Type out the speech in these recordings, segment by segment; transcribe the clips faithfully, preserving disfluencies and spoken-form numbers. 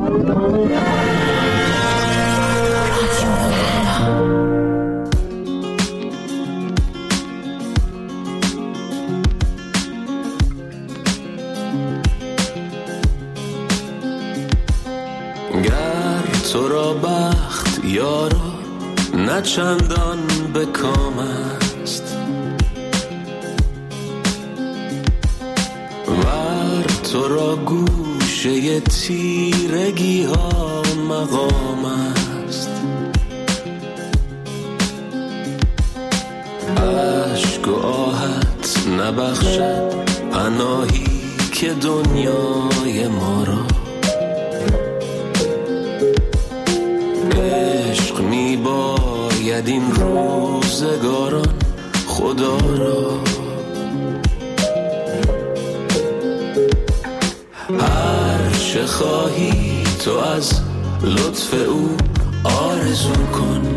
گر تو را بخت یارا نه چندان به کام است، ور تو را گوشه تیرگی ها مقام است. عشق و آهت نبخشد پناهی که دنیای ما را، عشق می باید این روزگاران خدا را. هر چه خواهی تو از لطف او آرزو کن،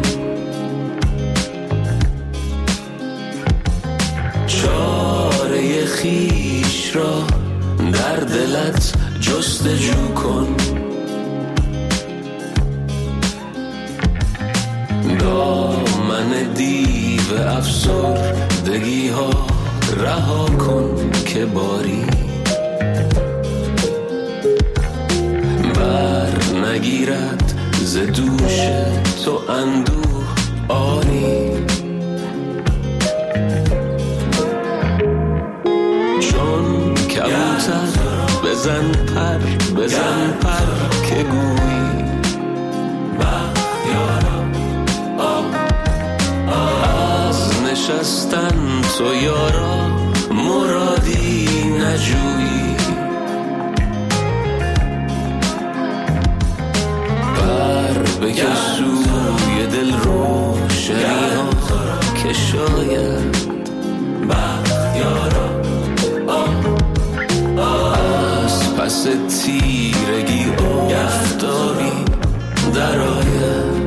چاره خویش را در دلت جستجو کن. دامن دیو افسردگی ها رها کن که باری بر نگیرد ز دوش تو اندوه آری. چون کبوتر بزن پر بزن پر که گویی نشستن تو یارا مرادی نجویی. بر بکش سوی دل روشنی ها که شاید بخت یارا از پس تیرگی آفتابی در آید.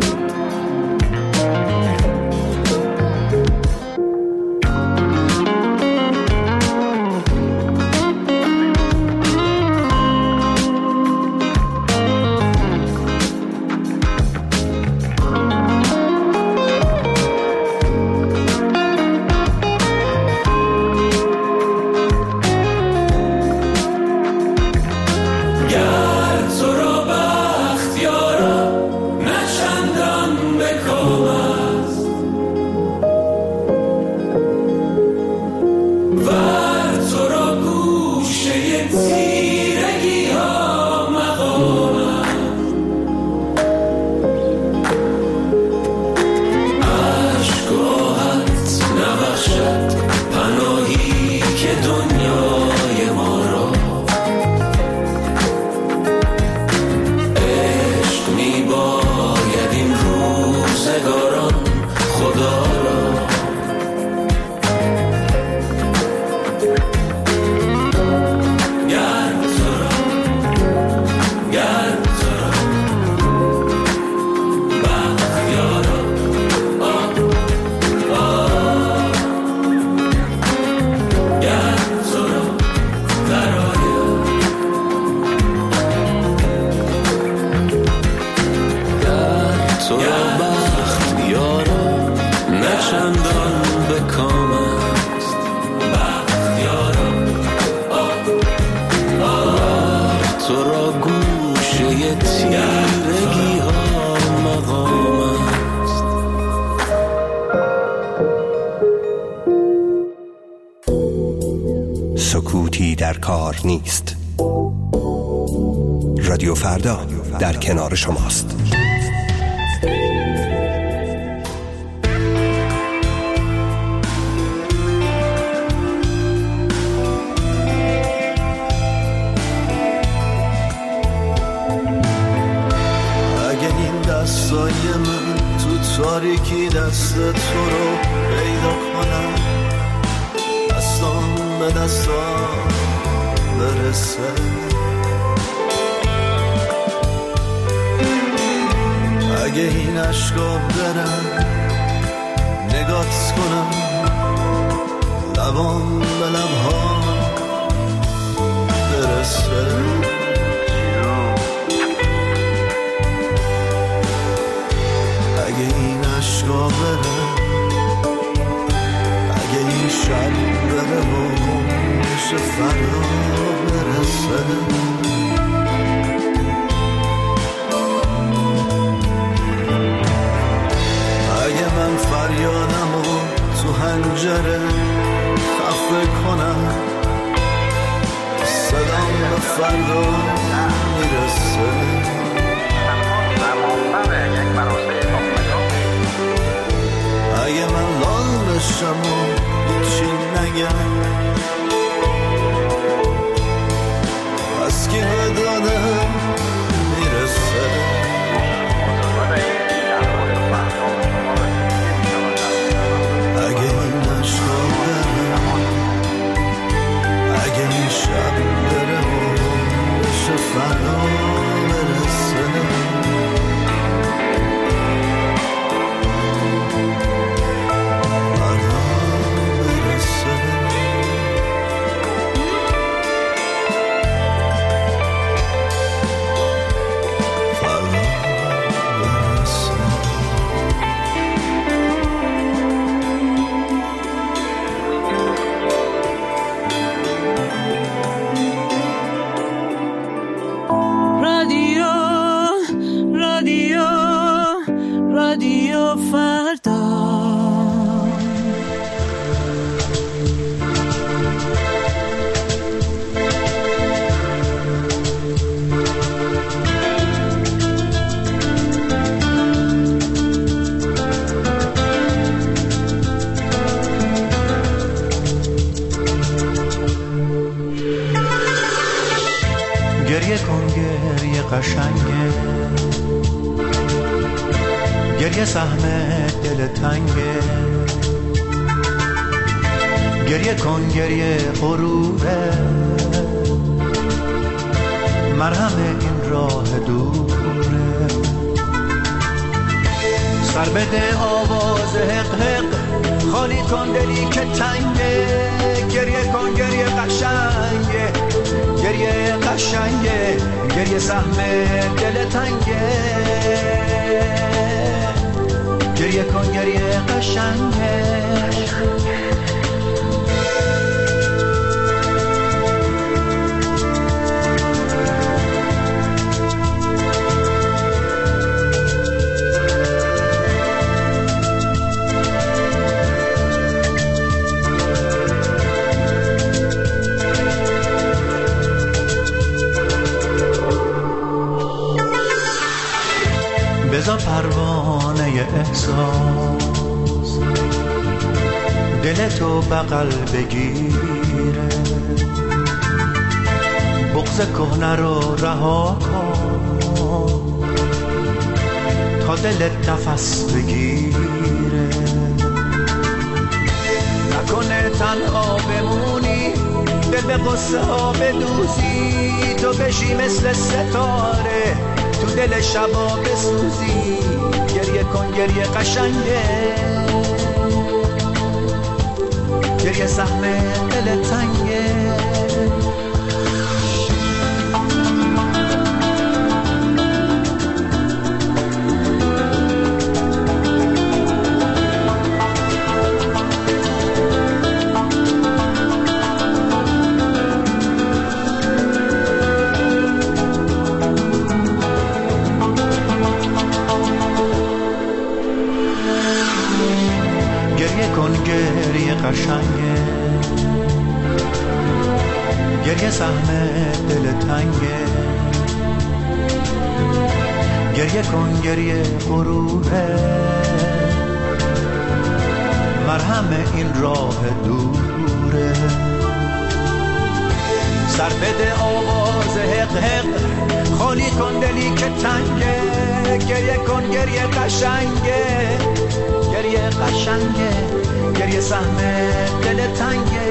سکوتی در کار نیست. رادیو فردا در کنار شماست. اگه این دستای من تو تاریکی دست تو رو پیدا کنم، دستان به دستان برسه، اگه این عشقا برم نگات کنم، لبان به لبها برسه، باشم و هیچی نگم، از که به دادم میرسه. اگه این عشقا برم، اگه این شب بره و بشه فردا برسه، گریه کن گریه قشنگه، گریه سهم دل تنگه، گریه کن گریه غروره، مرهم این راه دوره، سر بده آواز حق حق، خالی کن دلی که تنگه، گریه کن گریه قشنگه، گریه قشنگه، گریه سهم دل تنگه، گریه کن گریه قشنگه. بذار پروانه احساس دلتو بغل بگیره، بغض کهنه رو رها کن تا دلت نفس بگیره، نکنه تنها بمونی دل به قصه ها بدوزی، تو بشی مثل ستاره تو دل شبا بسوزی، گریه کن گریه قشنگه، گریه سهم دل تنگه. گریه کن گریه قشنگه، گریه سهم دل تنگه، گریه کن گریه غروره، مرهم این راه دوره، سر بده آواز حق حق، خالی کن دلی که تنگه، گریه کن گریه قشنگه، گریه قشنگه، گریه سهم دل تنگه،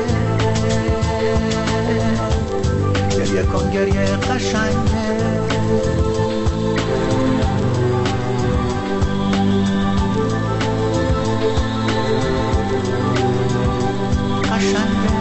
گریه کن گریه قشنگه. قشنگه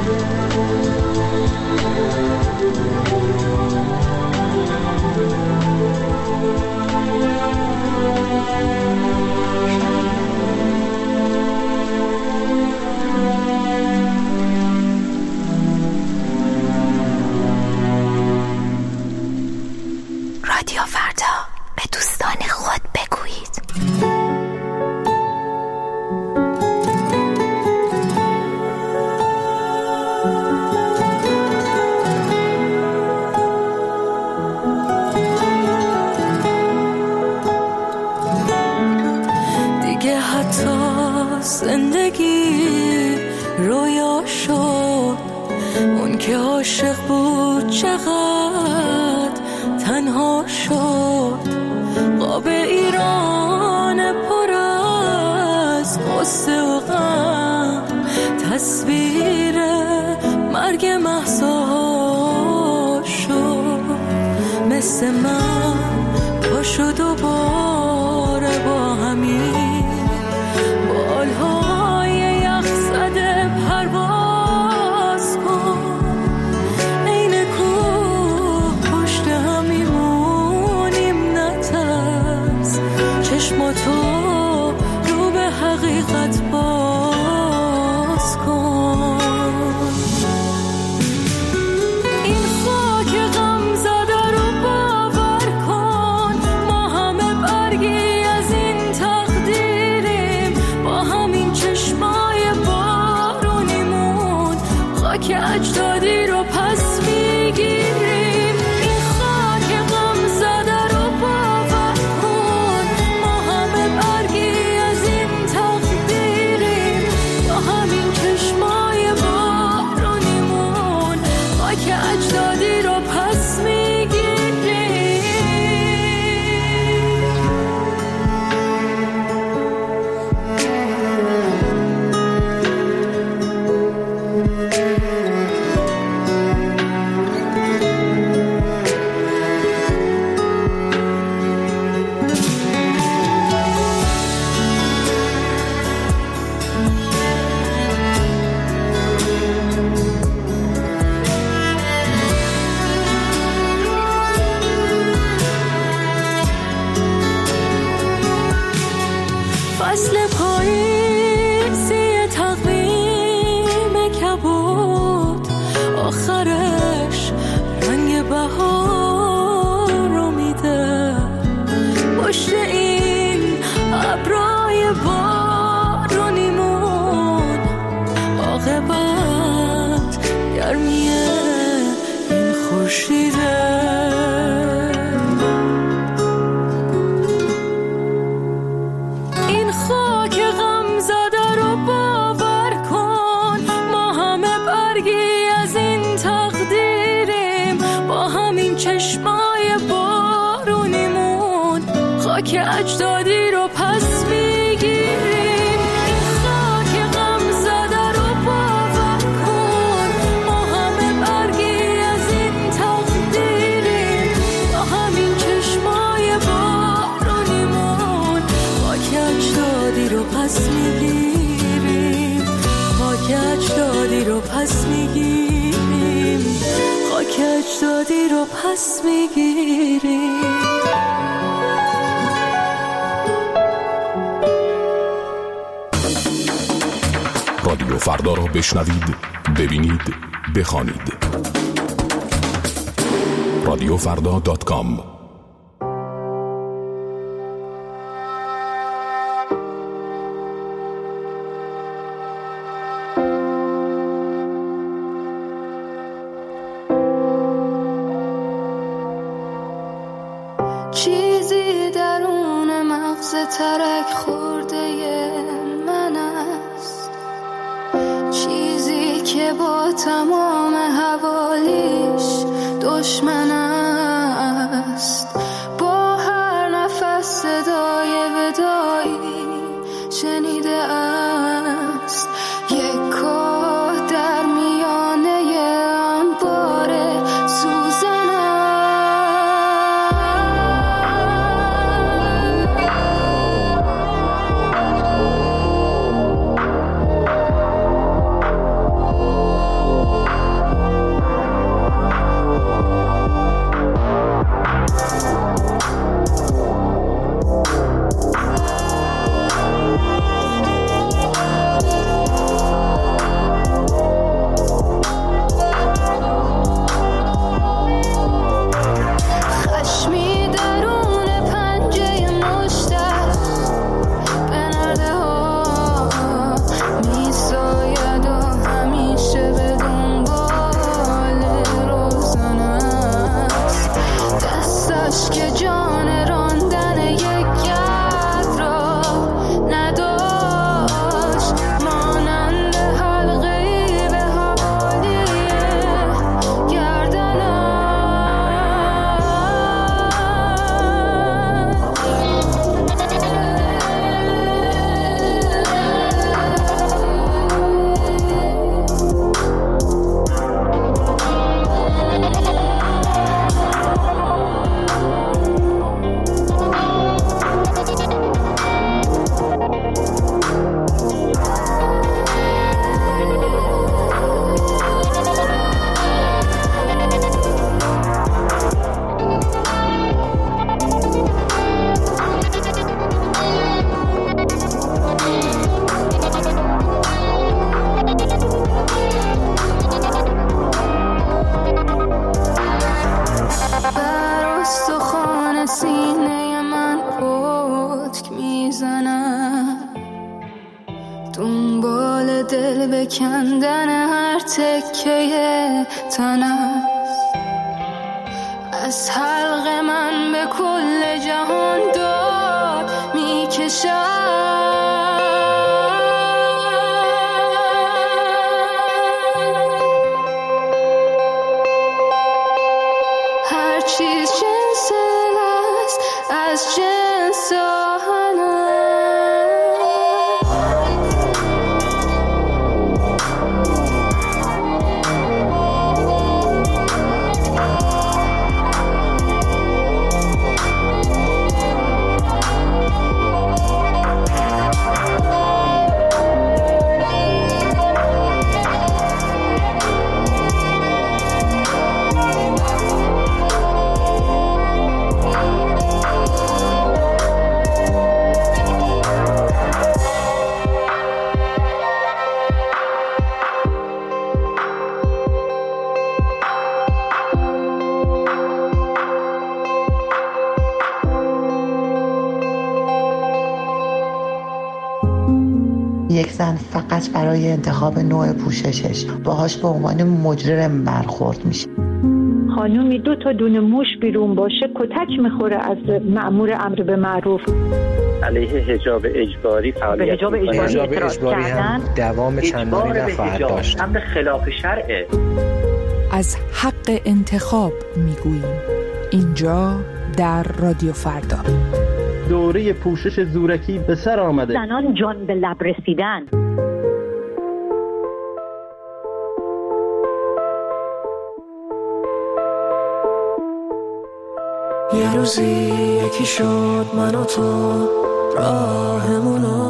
رادیو فردا، به دوستان خود بگویید. دیگه حتی زندگی رویا شد. اون که عاشق بود چقدر تنها شد. قاب ایران پر از قصه و غم، تصویر مرگ مهسا شد. مثل من پاشو دوباره با همین بالهای یخ زده پرواز کن. این کوه پشت هم میمونیم نترس، چشماتو رو به حقیقت باز کن. این خاک غم زده رو باور کن، ما همه برگی از این تقدیریم. با همین چشمای بارونیمون خاک اجدادی رو پس میگیریم. این خاک غم زده رو باور کن، ما همه برگی از این تقدیریم. با همین چشمای بارونیمون خاک اجدادی رو پس میگیریم. فصل پاییزی تقویم کبود، آخرش رنگ بهار رو میده. پشت این ابرای بارونیمون عاقبت گرمی این خورشیده. این خاک غم زده رو باور کن، ما همه برگی از این تقدیریم. با همین چشمای بارونیمون خاک اجدادی رو پس میگیریم. این خاک غم زده رو باور کن، ما همه برگی از این تقدیریم. با همین چشمای بارونیمون خاک اجدادی رو پس میگیریم. خاک اجدادی رو پس میگیریم. خاک اجدادی رو پس میگیریم. رادیو فردا را بشنوید، ببینید، بخوانید. رادیو فردا دات کام. چیزی درون مغز ترک خورده من است، چیزی که با تمام حوالیش دشمن است. با هر نفس صدای ودایی شنیده است، یک کاه در میانه انبار سوزن سینه من پتک میزنم، دنبال دل بکندن هر تکه تنم. از حلق من به کل جهان داد میکشم. هر چیز جنس است از جنس آهنم. یک زن فقط برای انتخاب نوع پوششش باهاش به عنوان مجرم برخورد میشه. خانومی دو تا دونه موش بیرون باشه کتک میخوره از مأمور امر به معروف. علیه حجاب اجباری فعالیت به حجاب اجباری اعتراض کردن دوام چندانی نخواهد داشت. امر خلاف شرعه. از حق انتخاب میگوییم اینجا در رادیو فردا. دوره پوشش زورکی به سر آمده. زنان جان به لب رسیدن. یه روزی یکی شد من و تو راهمونو،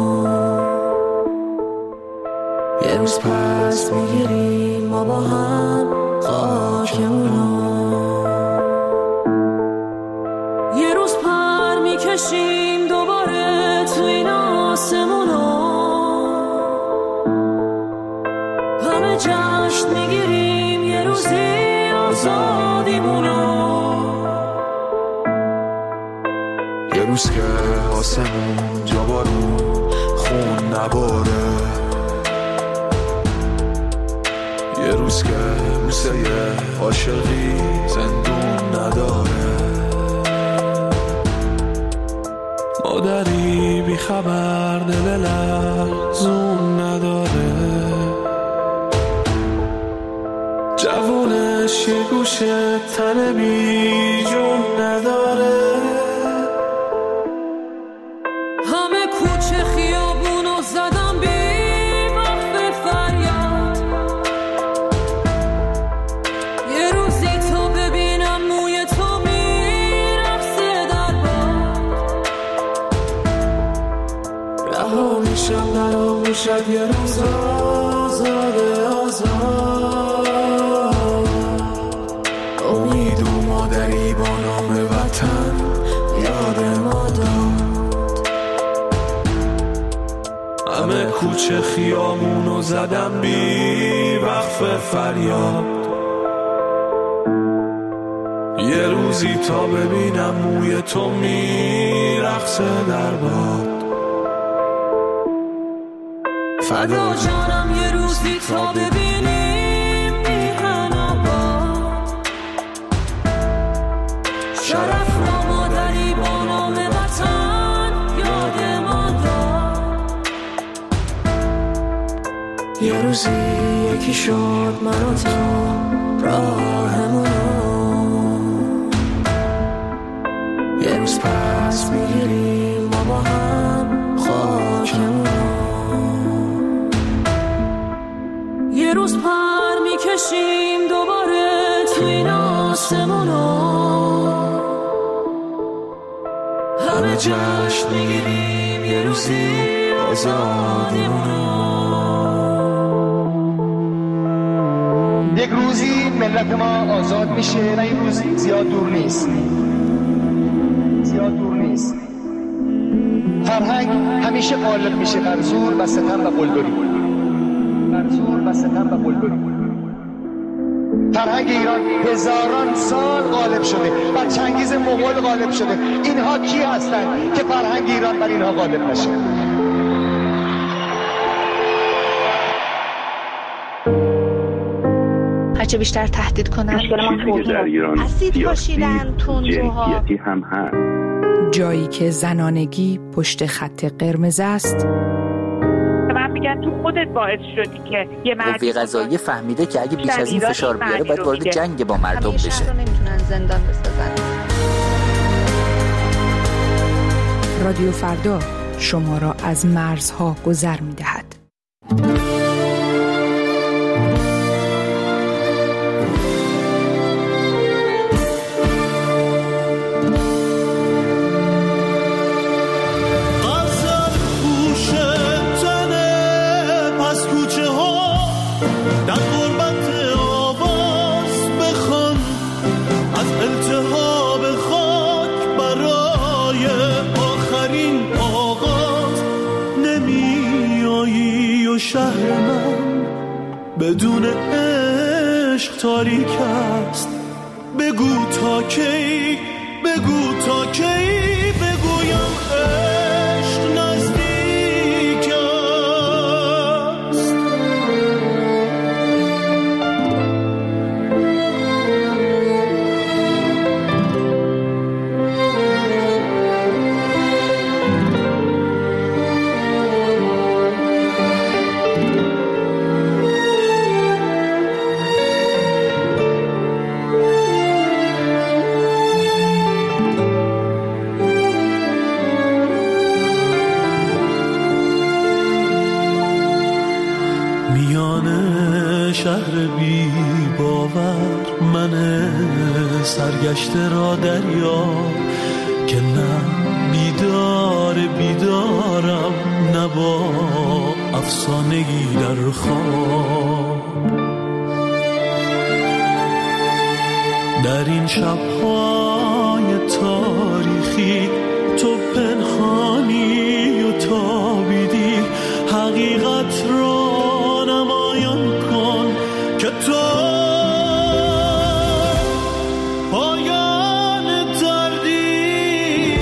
یه روز پس میگیریم ما با هم خاکمونو، یه روز پر میکشیم دوباره تو این آسمونو، همه جشن میگیریم یه روزی آزادیمونو، یه روز که آسمون جا بارون خون نباره، یه روز که بوسه عاشقی زندون نداره، مادری بی خبر دل لرزون نداره، جوونش یه گوشه تن بی جون نداره، همه کوچه خیابونو زدم بی وقت فریاد، یه روزی تو ببینم موی تو میرقصه در باد، رها میشم نرا میشد یه روز آزاده آزاد، امید و مادری با نام وطن یاد ما داد، همه کوچه خیامونو زدم بی وقف فریاد، یه روزی تا ببینم موی تو میرقصه در باد، فدا جانم یه روزی تا ببینیم میهن آباد، شرف را مادری با نام وطن یاد ما داد، یه روزی یکی شد من و تو راهمونو، یه روز پس میگیریم ما با هم خاکمونو، یه روز پر میکشیم دوباره تو این آسمونو، همه جشن میگیریم یه روزی آزادیمونو. یک روزی ملت ما آزاد میشه و این روز زیاد دور نیست، زیاد دور نیست. فرهنگ همیشه غالب میشه بر زور و ستم و قلدری، بر زور و ستم و قلدری. فرهنگ ایران هزاران سال غالب شده، بر چنگیز مغول غالب شده. اینها کی هستند که فرهنگ ایران بر اینها غالب نشه؟ هرچه بیشتر تهدید کنن چیزی که در ایران سیاسی جنسیتی هم هست. جایی که زنانگی پشت خط قرمز است. من میگم تو خودت باعث شدی که یه مرد قوه قضاییه فهمیده که اگه بیش از این فشار بیاره باید وارد جنگ با مردم بشه. شهر رو نمیتونن زندان بسازن. رادیو فردا شما را از مرزها گذر میدهد. شهر من بدون عشق تاریک است. بگو تا کی، بگو تا کی بگویم عشق نزدیک است. شهر بی باور من سرگشته را دریا که نه بیدار بیدارم نه با افسانه‌ای در خواب. در این شب‌های تاریخی تو پنهانی و تابیدی، حقیقت را نمایان کن که تو پایان دردیدی.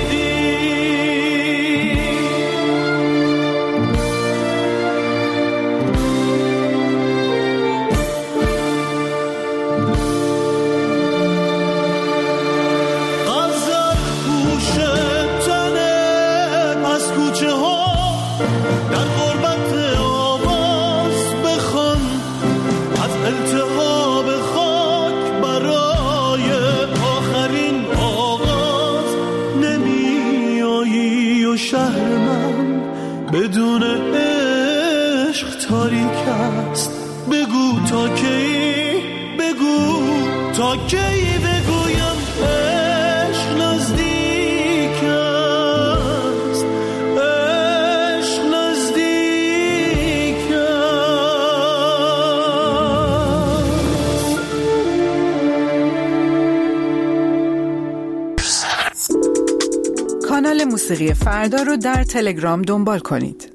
غزل پوش تنه پس کوچه ها در غربت آواز بخوان از التهاب خاک برای آخرین آغاز. نمی آیی و شهر من بدون عشق تاریک است. بگو تا کی، بگو تا کی بگویم عشق نزدیک است. عشق نزدیک است. کانال موسیقی فردا رو در تلگرام دنبال کنید.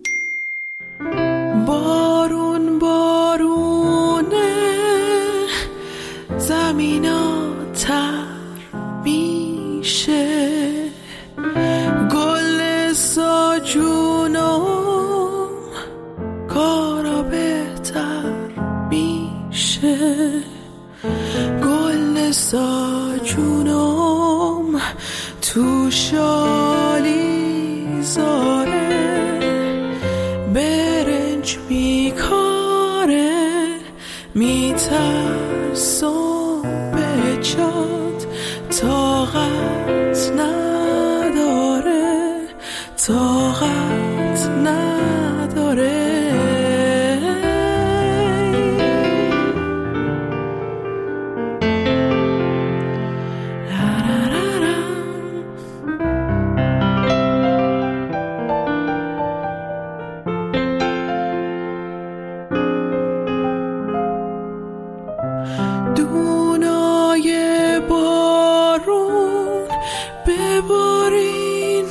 بارون بارونه زمینا تر میشه، گل ساجونم کارا بهتر میشه. گل ساجونم تو شالی زاره برنج میکاره، میترسم به جات طاقت نداره، طاقت نداره. دونای بارون ببارین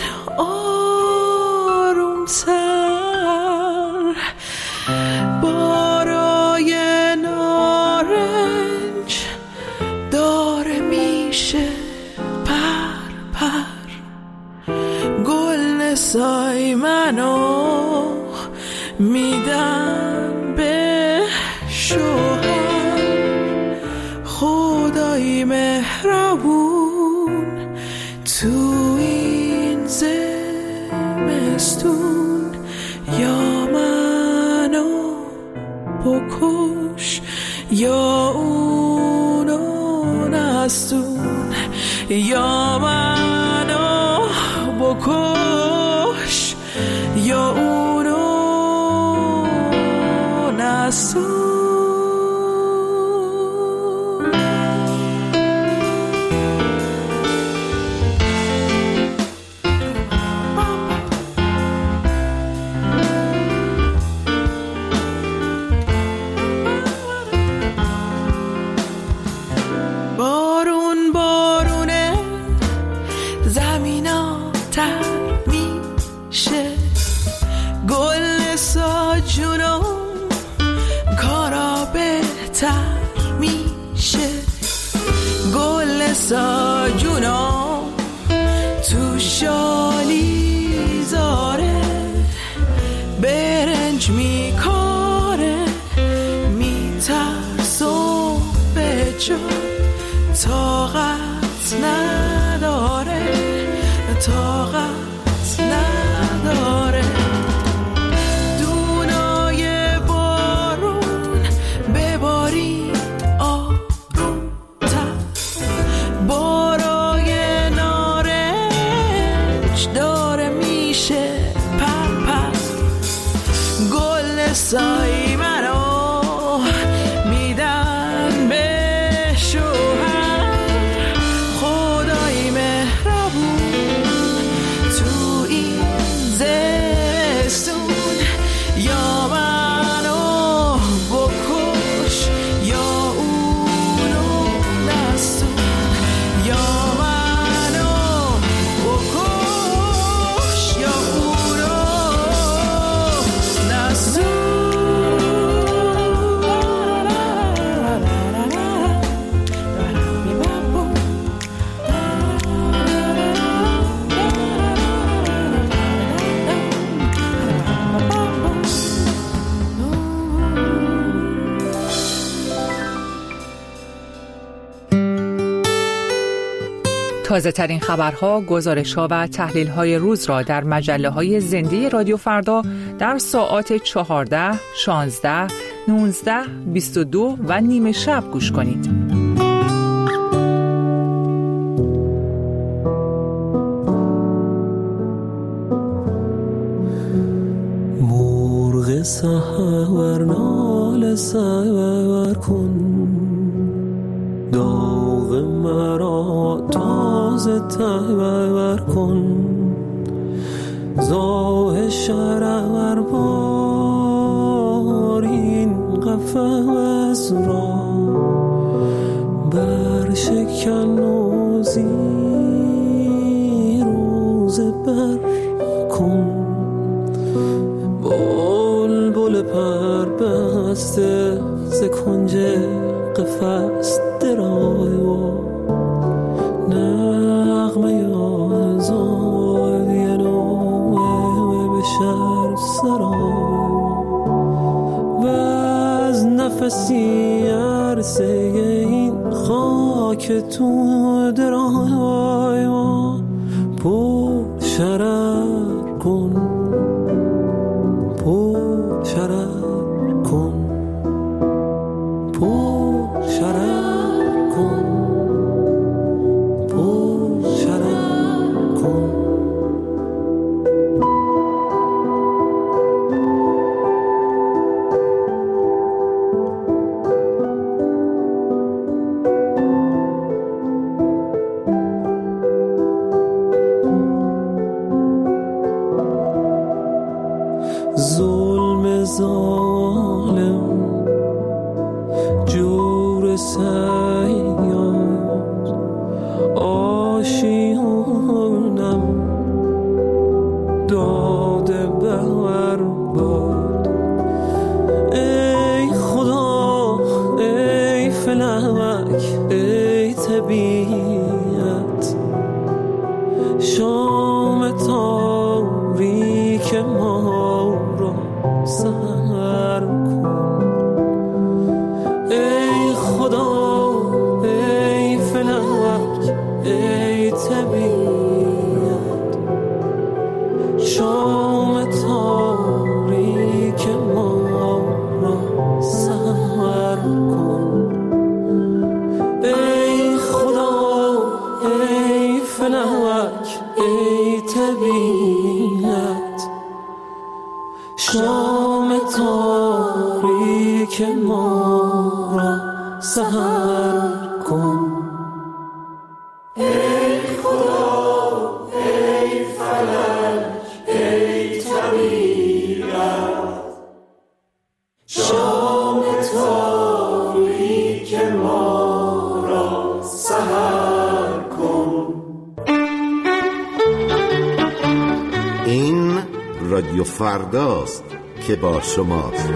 آرومتر، بارای نارنج سای منو میدن به شوهر، خدای مهربون تو این زمستون، یا منو بکش یا اونو نستون، یا منو بکش یا اونو نستون. بارون بارونه زمینا تر میشه، گل ساجونو کارا بهتر میشه، گل ساجونو تو شالی زاره برنج میکاره، میترسم به جا طاقت نداره، طاقت نداره. دونای بارون بباری آروم‌تر، بارای نارنج داره میشه پر پر، گل سای منو میدن به شوهر، خدای مهربون تو این زمستون، یا منو بکش یا اونو نستون، یا منو بکش یا اونو نستون. تازه ترین خبرها، گزارش‌ها و تحلیل‌های روز را در مجله‌های زنده رادیو فردا در ساعات چهارده، شانزده، نوزده، بیست و دو و نیمه شب گوش کنید. مرغ سحر نال سحر کن، داغ مرا تازه تبر کن، زاه شرر بار این قفس را بر شکن و زیر و زبر کن، بلبل پر بسته ز کنج قفس درای و نغمه آزادی نوه به شهر سرای و از نفسی عرصه این خاک تو درای و پر شرر کن، پر شرر کن، پر شرر کن، پر شرر کن. ظلم ظالم جور سیاد آشیانم داده بر باد، ای خدا ای فلک ای طبیعت، شام تاری که ما را سر کن. ای خدا ای فلک ای طبیعت، شام تاریک ما را سر کن. ای خدا ای فلک ای طبیعت، شام تاریک ما را سحر کن. ای خدا ای فلک ای طبیعت، شام تاریک ما را سحر کن. این رادیو فرداست که با شماست.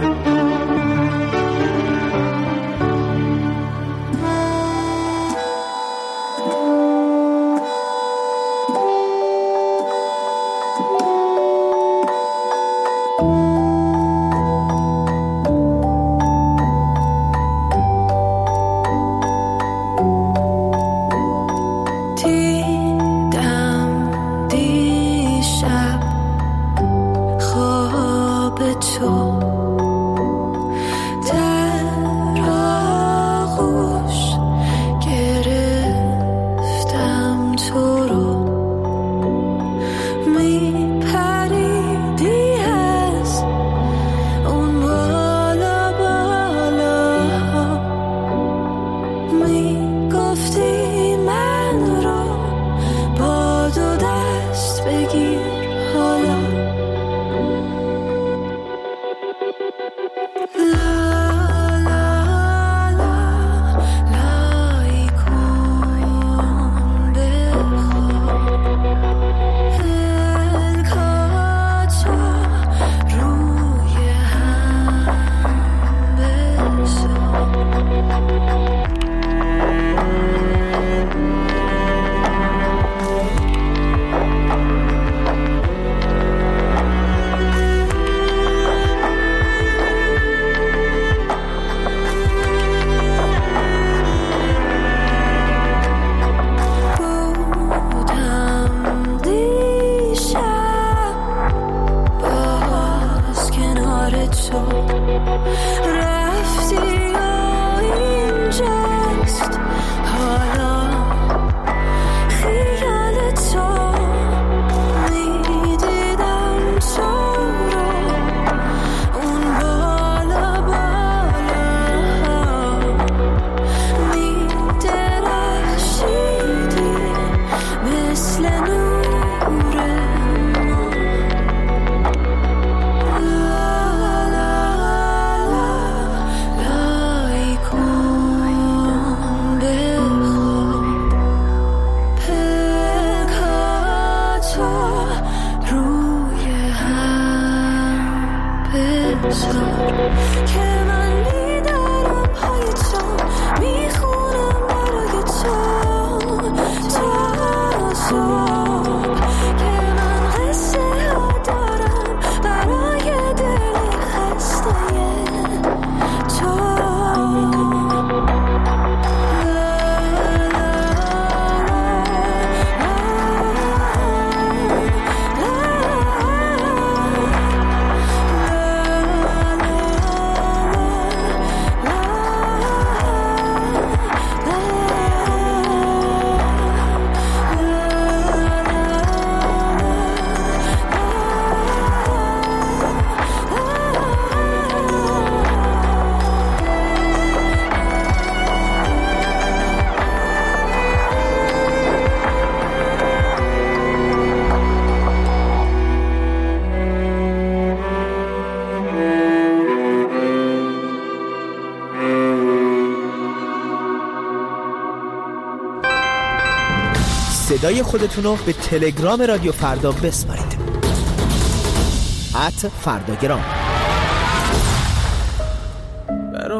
صدای خودتونو به تلگرام رادیو فردا بسپارید. ات فرداگرام. برای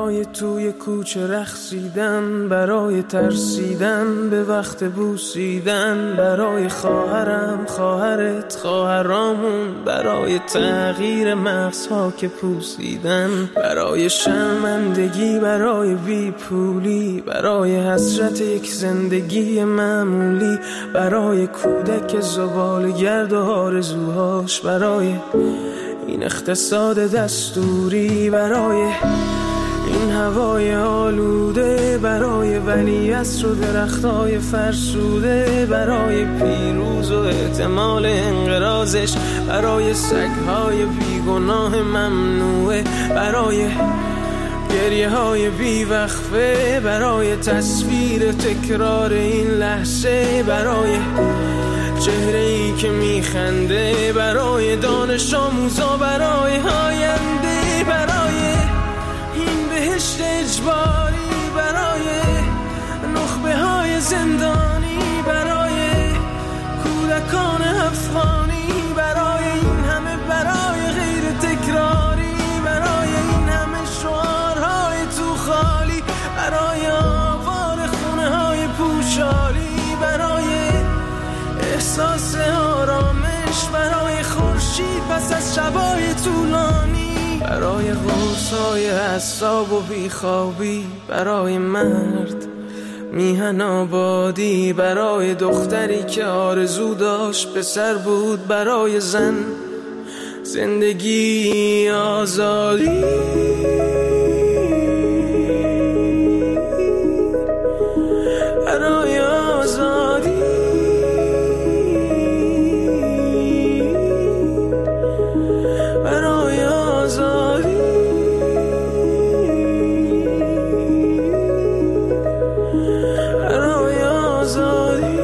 برای توی کوچه رقصیدن، برای ترسیدن به وقت بوسیدن، برای خواهرم خواهرت خواهرامون، برای تغییر مغزها که پوسیدن، برای شرمندگی برای بی پولی، برای حسرت یک زندگی معمولی، برای کودک زبالگرد و آرزوهاش، برای این اقتصاد دستوری، برای این هوای آلوده، برای ولیعصر و درختای فرسوده، برای پیروز و احتمال انقراضش، برای سگهای بیگناه ممنوعه، برای گریه های بیوقفه، برای تصویر تکرار این لحظه، برای چهره ای که میخنده، برای دانش آموزا، برای آینده، برای این بهشت اجباری، برای نخبه های زندانی، برای کودکان افغانی، برای این همه برای غیر تکراری، برای این همه شعارهای تو خالی، برای آوار خونه های پوشالی، برای احساس آرامش، برای خورشید پس از شبای طولانی، برای قرصای اعصاب و بیخوابی، برای مرد میهن آبادی، برای دختری که آرزو داشت پسر بود، برای زن زندگی آزادی، برای آزادی، برای آزادی، برای آزادی.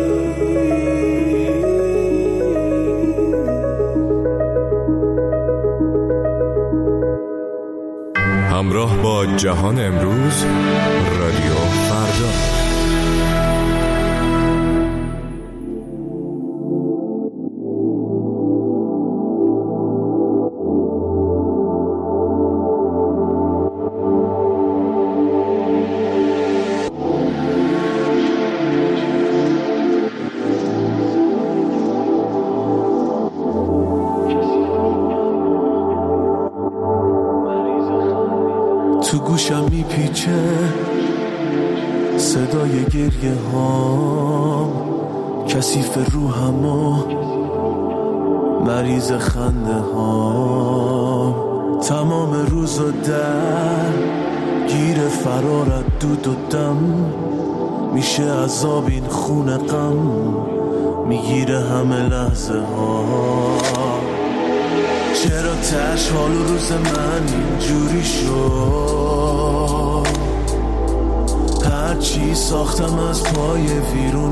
همراه با جهان امروز، رادیو فردا. تو گوشم میپیچه صدای گریه هام، کثیف روحم و مریض خنده هام، تمام روز و در گیر فرارت دود و دم، میشه عذاب این خون غم، میگیره همه لحظه ها. چرا تش حال و روز من اینجوری شد، هر چی ساختم از پای ویرون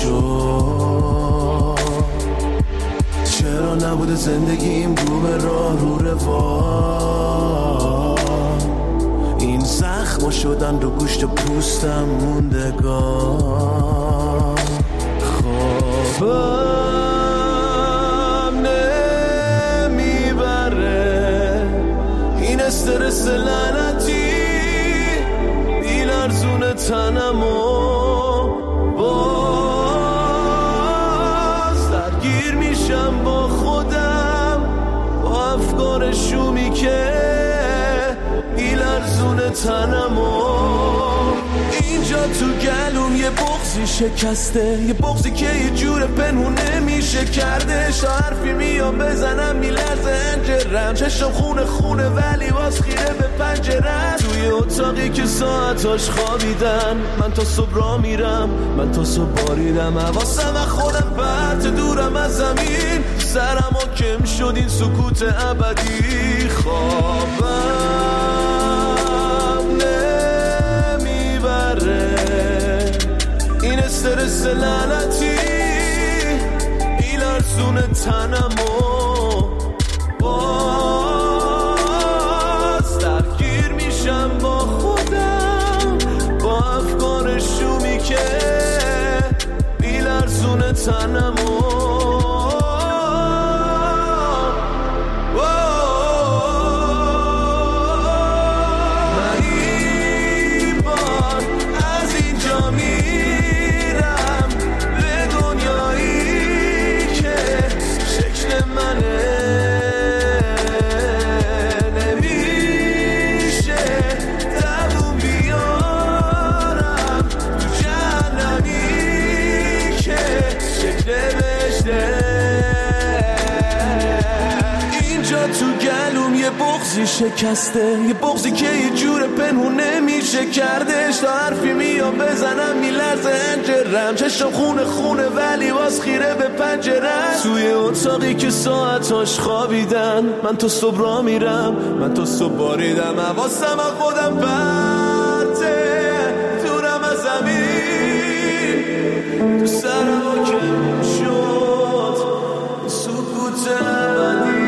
میشد، چرا نبوده زندگیم رو به راه رو روان، این زخم شدن رو گوشت و پوستم موندگان، خوابم استرس لعنتی بیلرزون تنم و باز درگیر میشم با خودم، با افکار شومی که بیلرزون تنم و اینجا تو گلوم یه بغضی شکسته، یه بغضی که یه جور پنهونه میشه کردش، تا حرفی میام بزنم میلرزه انجرم، چشم خونه خونه ولی باز خیره به پنجرم، توی اتاقی که ساعتاش خوابیدن، من تا صبح را میرم، من تا صبح باریدم، حواسم و خودم پرت دورم از زمین، سرم و کم شد این سکوت ابدی، خوابم نمیبره این استرس لعنتی بیلرزون تنم و باز درگیر میشم با خودم، با افکار شومی که بیلرزون تنم و من بغضی شکسته، یه بغضی که یه جور پنهون نمیشه کردش. تا حرفی میام بزنم میلرزه انجرم، چشم خونه خونه ولی باز خیره به پنجرم. توی اتاقی که ساعتاش خوابیدن، من تو صبح را میرم، من تو صبح باریدم. حواسم از خودم پرته، دورم از زمین، تو سرم کم شد سکوت ابدی.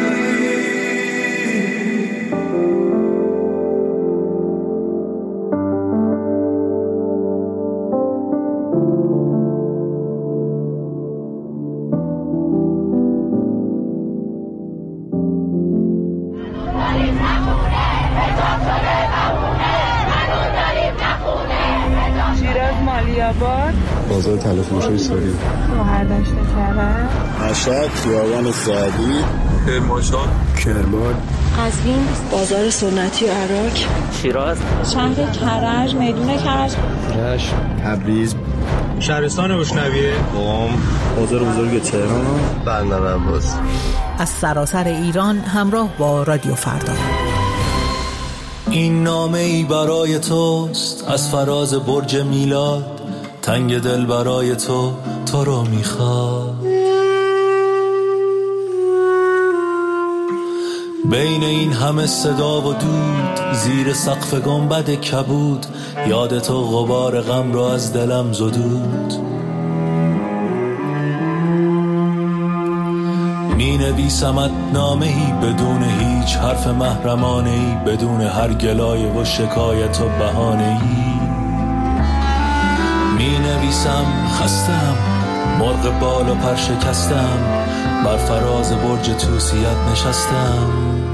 بازار تلفروشی سوری، مهردشت کرم، مشهد، خیابان سعدی، کرمانشاه، کرمان، قزوین، بازار سنتی و عراق، شیراز، شهر کرج، میدون کرج، رشت، تبریز، شهرستان روشنویه، قم، بازار بزرگ تهران، بندر عباس. از سراسر ایران همراه با رادیو فردا. این نامه ای برای توست از فراز برج میلاد، تنگ دل برای تو تو رو میخواد. بین این همه صدا و دود، زیر سقف گنبد کبود، یاد تو غبار غم رو از دلم زدود. می نویسمت نامه‌ای بدون هیچ حرف محرمانه‌ای، بدون هر گلایه و شکایت و بهانه‌ای. می نویسم خستم، مرغ بال و پر شکستم، بر فراز برج توسیت نشستم.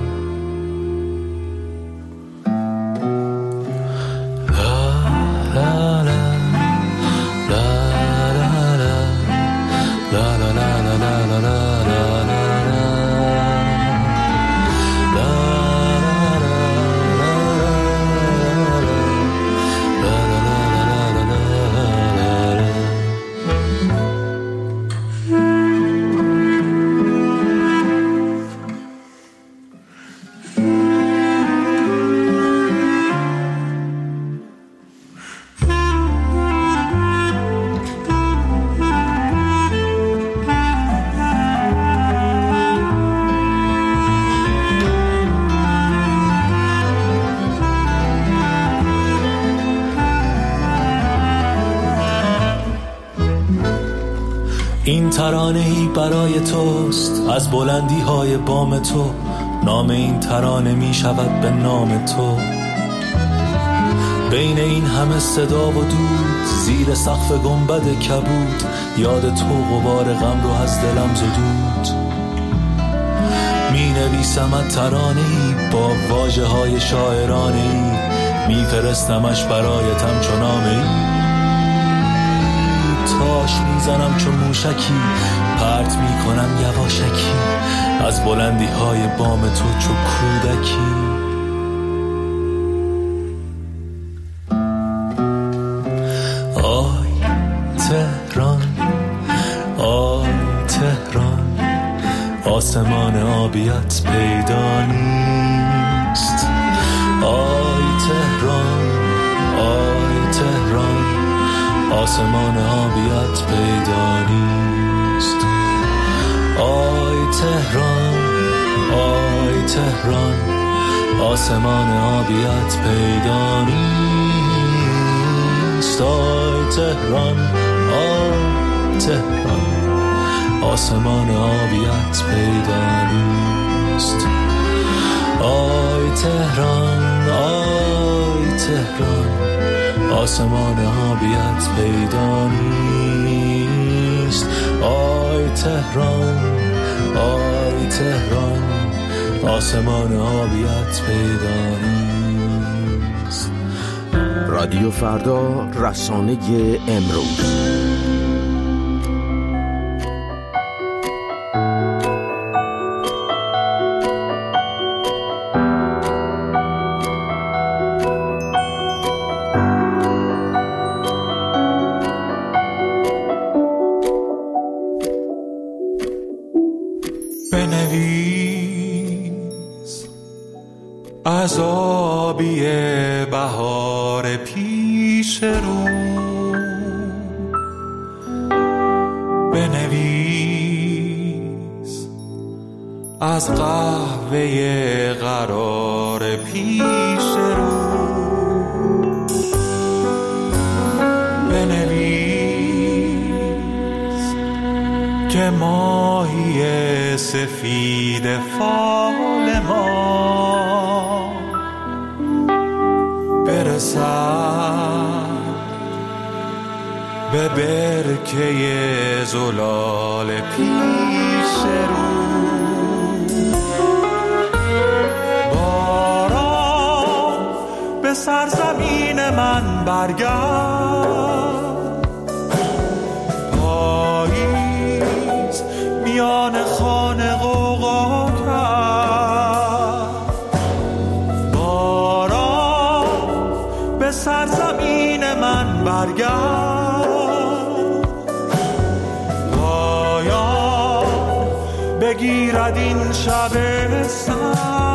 این ترانه‌ای برای توست از بلندی های بام تو، نام این ترانه می شود به نام تو. بین این همه صدا و دود، زیر سقف گنبد کبود، یاد تو غبار غم رو از دلم زدود. می نویسمت ترانه‌ای با واژه های شاعرانه‌ای، می فرستمش برایتم چو نامه‌ای. تاش میزنم چون موشکی، پرت میکنم یواشکی، از بلندی های بام تو چو کودکی. آی تهران، آی تهران، آسمان آبیت پیدا نیست. آی تهران، آی تهران، آسمان آبیت پیدا نیست. آی تهران، آی تهران، آسمان آبیت پیدا نیست. آی تهران، آی تهران، آسمان آبیت پیدا نیست. آی تهران، آی تهران، آسمان آبیت پیدا نیست. آی تهران، آی تهران، آسمان آبیت پیدا نیست. رادیو فردا، رسانه امروز. از آبی بهار پیش رو بنویس، از قهوه قرار پیش رو بنویس که ماهی سفید فال ما برسد به برکه زلال پیش رو. باران به سرزمین من برگرد، پاییز میان خانه غوغا کرد. باران به سرزمین من برگرد، پایان بگیرد این شب سر.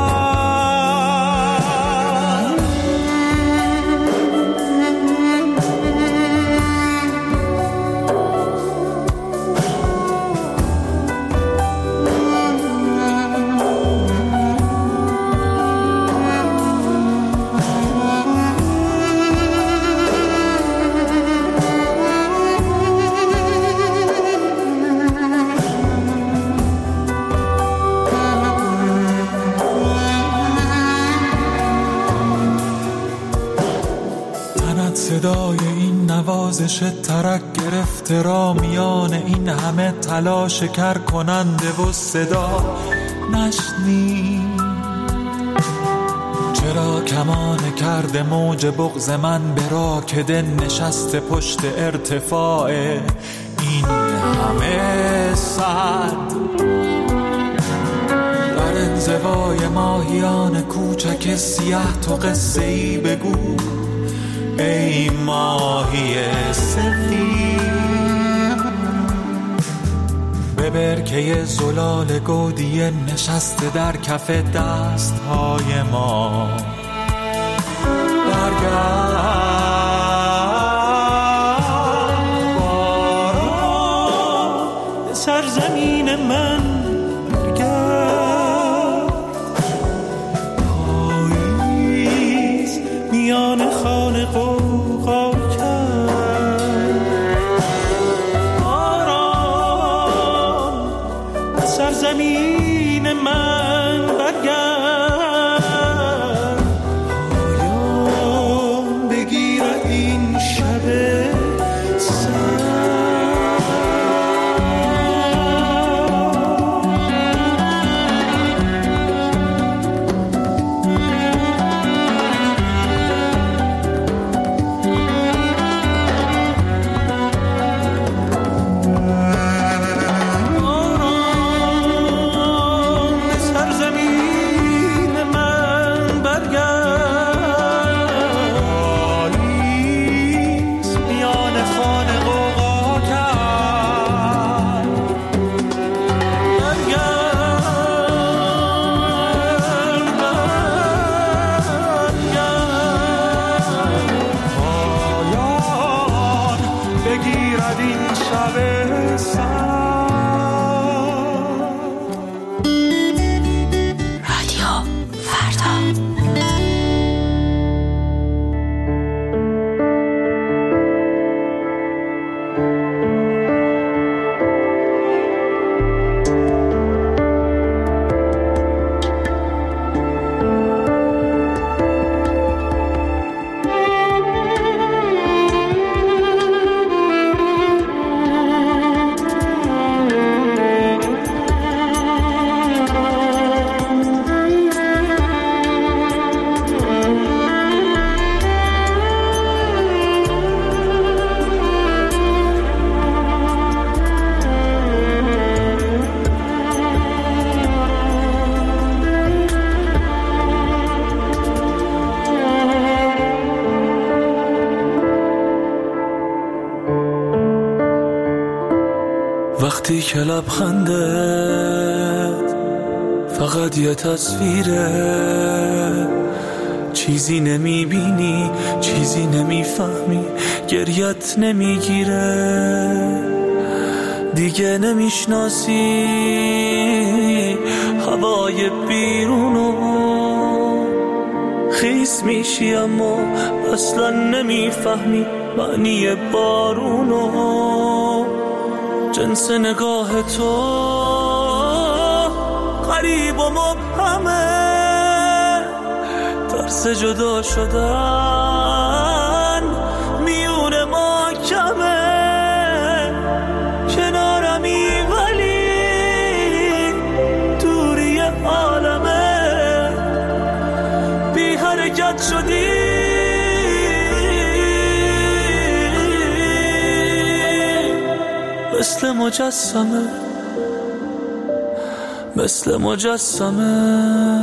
صدای این نوازش ترک گرفته را میان این همه تلاش کر کننده و صدا نشنی. چرا کمان کرده موج بغض من به راکده نشسته پشت ارتفاع این همه صد؟ در انزوای ماهیان کوچک سیاه تو قصه ای بگو ای ماهی سفید، به برکه زلال گودی نشسته در کف دستهای ما برگرد. باران سرزمین من برگرد، پاییز میان خانه غوغا کرد. باران سرزمین من برگرد، پایان بگیرد این شب وقتی که لبخندت فقط یه تصویره، چیزی نمیبینی، چیزی نمیفهمی، گریت نمیگیره، دیگه نمیشناسی هوای بیرونو، خیس میشی اما اصلا نمیفهمی معنی بارونو. جنس نگاه تو غریب و مبهمه، ترس جدا شدن میون ما کمه، کنارمی ولی دوری عالمه، بی حرکت شدی مثل مجسمه، مثل مجسمه.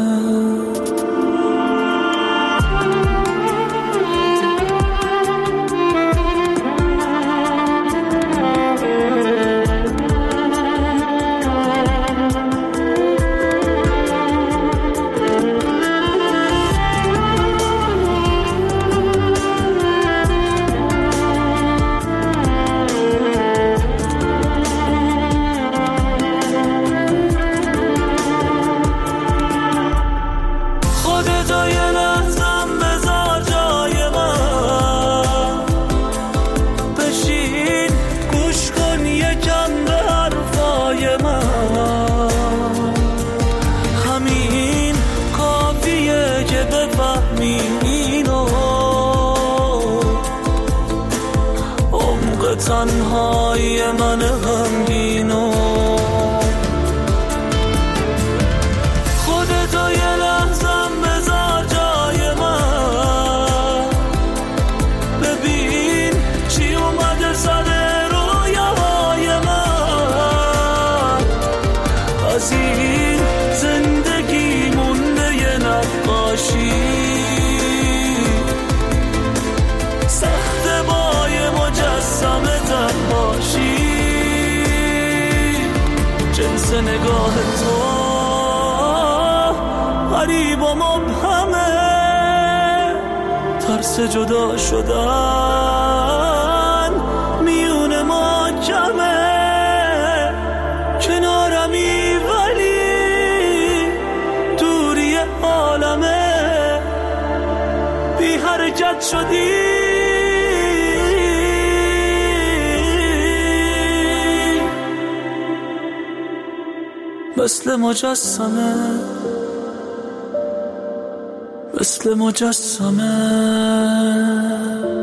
تنهای من غمگینو، خودتو یه لحظم بذار جای من، ببین چی اومده سر رویاهای من، از این زندگی مونده یه نقاشی، سخت با یه مجسمه باشی. جنس نگاه تو غریب و مبهمه، ترس جدا شدن میون ما کمه، کنارمی ولی دوری عالمه، بی حرکت شدی مثل مجسمه، مثل مجسمه.